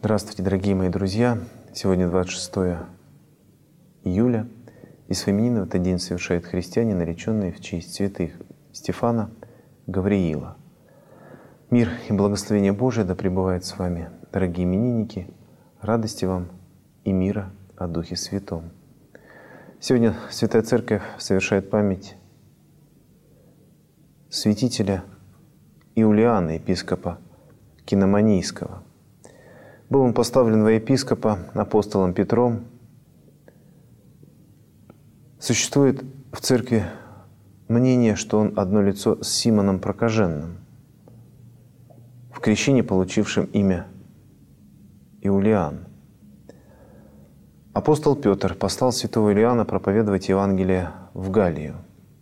Здравствуйте, дорогие мои друзья! Сегодня 26 июля, и свой именины в этот день совершают христиане, нареченные в честь святых Стефана, Гавриила. Мир и благословение Божие да пребывает с вами, дорогие именинники, радости вам и мира о Духе Святом. Сегодня Святая Церковь совершает память святителя Иулиана, епископа Киноманийского. Был он поставлен во епископа апостолом Петром. Существует в церкви мнение, что он одно лицо с Симоном Прокаженным, в крещении получившим имя Иулиан. Апостол Петр послал святого Иулиана проповедовать Евангелие в Галлию.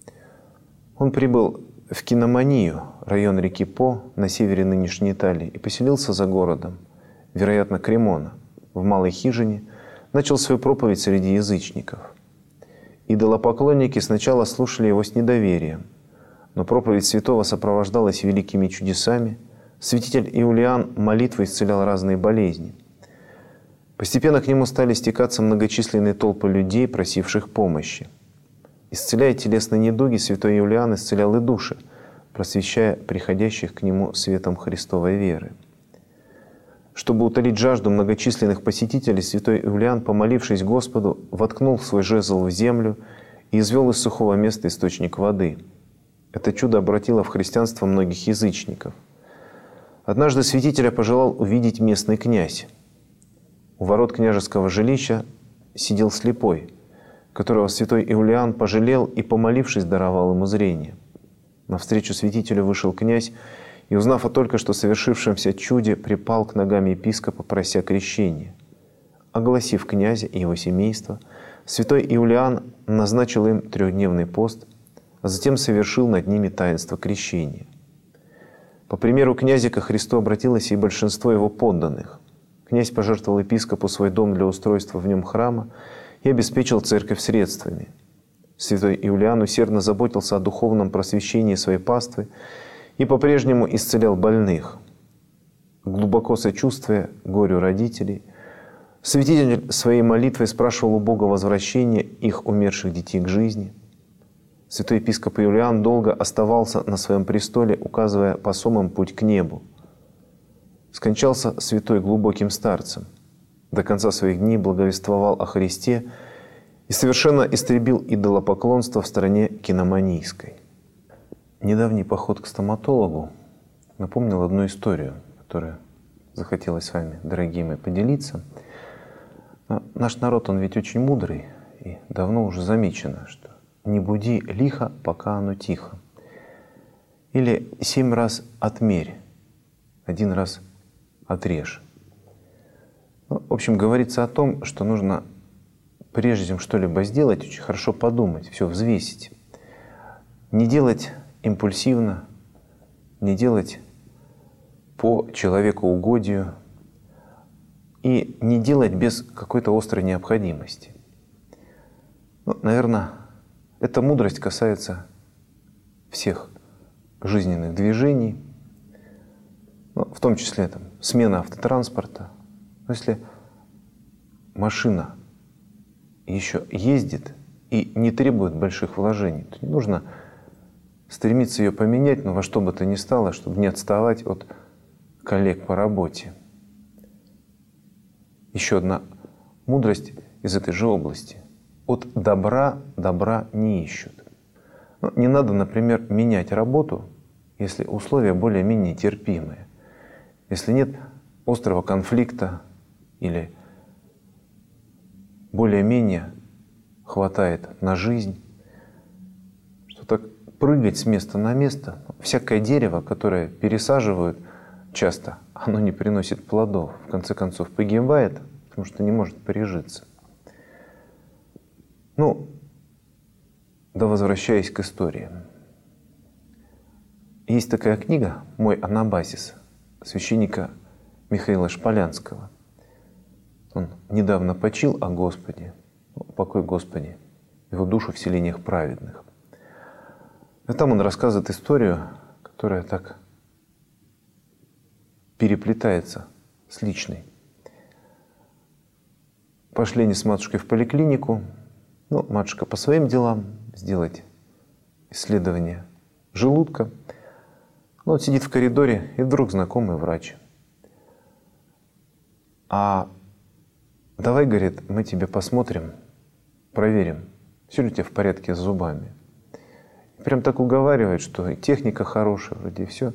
Он прибыл в Киноманию, район реки По на севере нынешней Италии, и поселился за городом, вероятно, Кремона, в малой хижине, начал свою проповедь среди язычников. Идолопоклонники сначала слушали его с недоверием, но проповедь святого сопровождалась великими чудесами. Святитель Иулиан молитвой исцелял разные болезни. Постепенно к нему стали стекаться многочисленные толпы людей, просивших помощи. Исцеляя телесные недуги, святой Иулиан исцелял и души, просвещая приходящих к нему светом Христовой веры. Чтобы утолить жажду многочисленных посетителей, святой Иулиан, помолившись Господу, воткнул свой жезл в землю и извел из сухого места источник воды. Это чудо обратило в христианство многих язычников. Однажды святителя пожелал увидеть местный князь. У ворот княжеского жилища сидел слепой, которого святой Иулиан пожалел и, помолившись, даровал ему зрение. Навстречу святителю вышел князь и, узнав о только что совершившемся чуде, припал к ногам епископа, прося крещения. Огласив князя и его семейство, святой Иулиан назначил им 3-дневный пост, а затем совершил над ними таинство крещения. По примеру князя ко Христу обратилось и большинство его подданных. Князь пожертвовал епископу свой дом для устройства в нем храма и обеспечил церковь средствами. Святой Иулиан усердно заботился о духовном просвещении своей паствы и по-прежнему исцелял больных. Глубоко сочувствуя горю родителей, святитель своей молитвой спрашивал у Бога возвращения их умерших детей к жизни. Святой епископ Иулиан долго оставался на своем престоле, указывая посомам путь к небу. Скончался святой глубоким старцем. До конца своих дней благовествовал о Христе и совершенно истребил идолопоклонство в стране Киноманийской. Недавний поход к стоматологу напомнил одну историю, которую захотелось с вами, дорогие мои, поделиться. Но наш народ, он ведь очень мудрый, и давно уже замечено, что «не буди лихо, пока оно тихо». Или 7 раз отмерь, 1 раз отрежь. В общем, говорится о том, что нужно, прежде чем что-либо сделать, очень хорошо подумать, все взвесить. Не делать импульсивно, не делать по человекоугодию и не делать без какой-то острой необходимости. Наверное, эта мудрость касается всех жизненных движений, в том числе смена автотранспорта. Но если машина еще ездит и не требует больших вложений, то не нужно стремиться ее поменять, но во что бы то ни стало, чтобы не отставать от коллег по работе. Еще одна мудрость из этой же области. От добра не ищут. Не надо, например, менять работу, если условия более-менее терпимые. Если нет острого конфликта или более-менее хватает на жизнь, что так прыгать с места на место. Всякое дерево, которое пересаживают часто, оно не приносит плодов. В конце концов погибает, потому что не может прижиться. Да возвращаясь к истории. Есть такая книга «Мой анабасис» священника Михаила Шполянского. Он недавно почил о Господе, упокой Господи, его душу в селениях праведных. И там он рассказывает историю, которая так переплетается с личной. Пошли они с матушкой в поликлинику. Ну, матушка по своим делам сделать исследование желудка. Ну, вот сидит в коридоре, и вдруг знакомый врач. А давай, говорит, мы тебе посмотрим, проверим, все ли у тебя в порядке с зубами. И прям так уговаривает, что и техника хорошая, вроде все.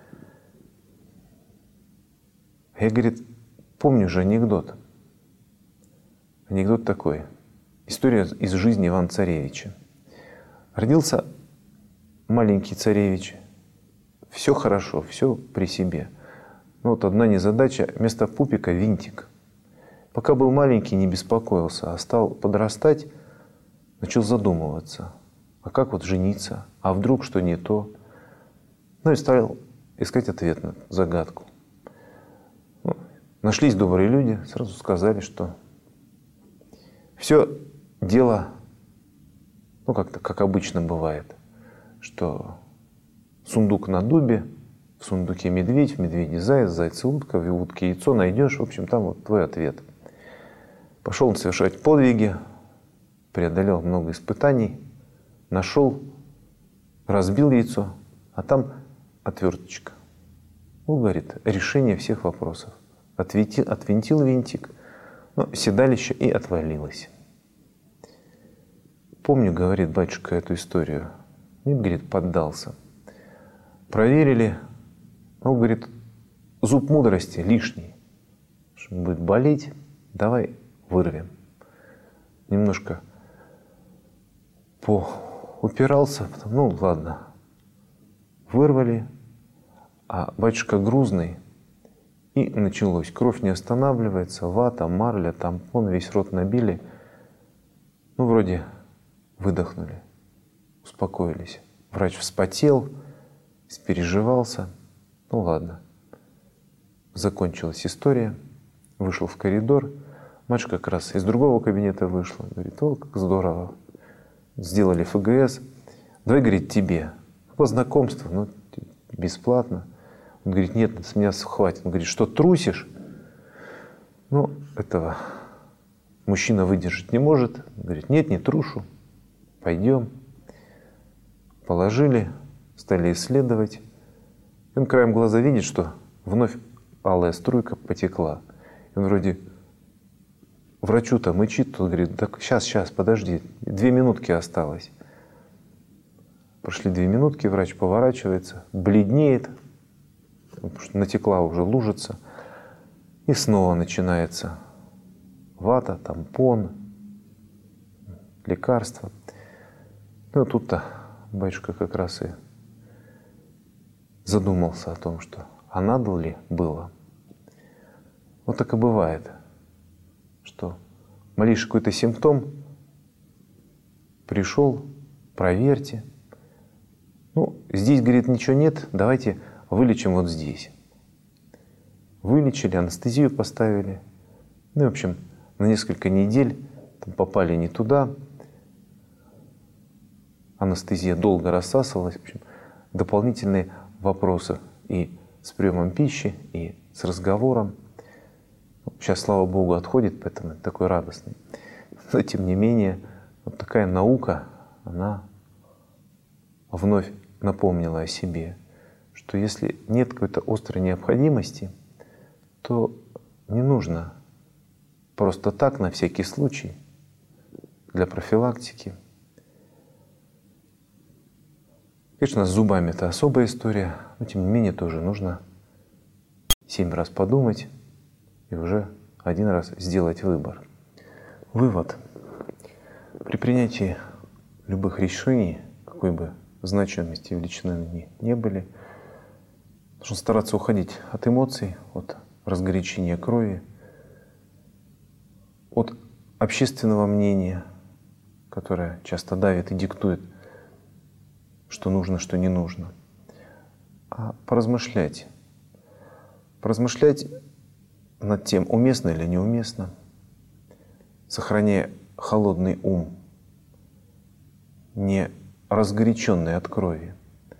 Я, говорит, помню же анекдот. Анекдот такой. История из жизни Ивана Царевича. Родился маленький царевич. Все хорошо, все при себе. Ну вот одна незадача, вместо пупика винтик. Пока был маленький, не беспокоился, а стал подрастать, начал задумываться. А как вот жениться? А вдруг что не то? Ну и стал искать ответ на загадку. Ну, нашлись добрые люди, сразу сказали, что все дело, ну как-то, как обычно бывает, что сундук на дубе, в сундуке медведь, в медведе заяц, зайце утка, в утке яйцо найдешь, в общем, там вот твой ответ. Пошел он совершать подвиги, преодолел много испытаний, нашел, разбил яйцо, а там отверточка. Ну, говорит, решение всех вопросов. Отвинтил винтик, ну, седалище и отвалилось. Помню, говорит батюшка, эту историю. И, говорит, поддался. Проверили. Ну, говорит, зуб мудрости лишний. Будет болеть, давай вырвем. Немножко поупирался, потом, ну ладно, вырвали. А батюшка грузный, и началось. Кровь не останавливается, вата, марля, тампон, весь рот набили. Ну, вроде выдохнули, успокоились. Врач вспотел, испереживался. Ну ладно. Закончилась история. Вышел в коридор. Матушка как раз из другого кабинета вышла. Говорит, о, как здорово. Сделали ФГС. Давай, говорит, тебе. По знакомству, ну, бесплатно. Он говорит, нет, с меня хватит. Он говорит, что, трусишь? Ну, этого мужчина выдержать не может. Он говорит, нет, не трушу. Пойдем. Положили, стали исследовать. И он краем глаза видит, что вновь алая струйка потекла. И он вроде врачу-то мычит, тот говорит, так сейчас, подожди, 2 минутки осталось. Прошли 2 минутки, врач поворачивается, бледнеет, потому что натекла уже лужица. И снова начинается вата, тампон, лекарства. Ну, тут-то батюшка как раз и задумался о том, что а надо ли было. Вот так и бывает, что малейший какой-то симптом пришел, проверьте. Ну, здесь, говорит, ничего нет, давайте вылечим вот здесь. Вылечили, анестезию поставили. Ну, в общем, на несколько недель там попали не туда. Анестезия долго рассасывалась. В общем, дополнительные вопросы и с приемом пищи, и с разговором. Сейчас, слава Богу, отходит, поэтому такой радостный. Но, тем не менее, вот такая наука, она вновь напомнила о себе, что если нет какой-то острой необходимости, то не нужно просто так, на всякий случай, для профилактики. Конечно, с зубами это особая история, но тем не менее тоже нужно 7 раз подумать и уже 1 раз сделать выбор. Вывод. При принятии любых решений, какой бы значимости и величины они не были, нужно стараться уходить от эмоций, от разгорячения крови, от общественного мнения, которое часто давит и диктует, что нужно, что не нужно, а поразмышлять. Поразмышлять над тем, уместно или неуместно, сохраняя холодный ум, не разгоряченный от крови.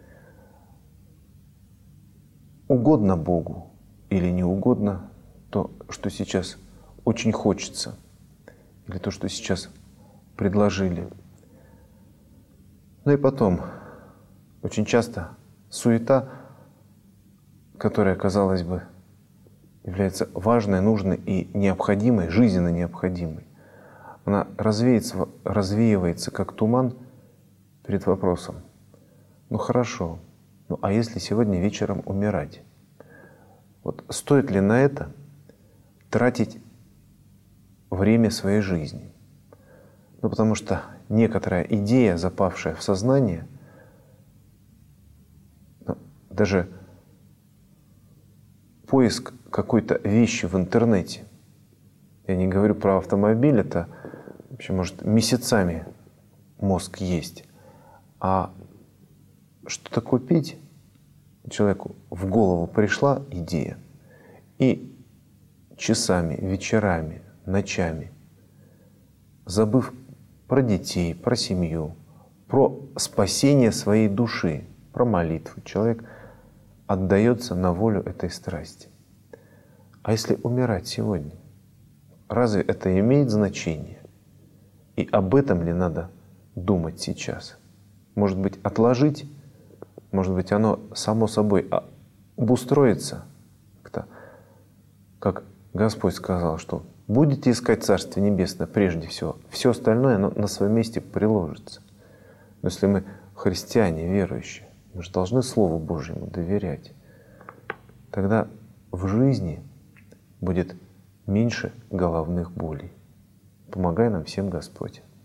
Угодно Богу или не угодно то, что сейчас очень хочется. или то, что сейчас предложили. Ну и потом, очень часто суета, которая, казалось бы, является важной, нужной и необходимой, жизненно необходимой, она развеивается как туман перед вопросом: ну хорошо, ну а если сегодня вечером умирать? Вот стоит ли на это тратить время своей жизни? Ну потому что некоторая идея, запавшая в сознание, даже поиск какой-то вещи в интернете, я не говорю про автомобиль, это вообще может месяцами мозг есть, а что-то купить, человеку в голову пришла идея, и часами, вечерами, ночами, забыв про детей, про семью, про спасение своей души, про молитву, человек отдается на волю этой страсти. А если умирать сегодня, разве это имеет значение? И об этом ли надо думать сейчас? Может быть, отложить? Может быть, оно само собой обустроится? Как Господь сказал, что будете искать Царствие Небесное прежде всего, все остальное оно на своем месте приложится. Но если мы христиане, верующие, мы же должны Слову Божьему доверять, тогда в жизни будет меньше головных болей. Помогай нам всем, Господь.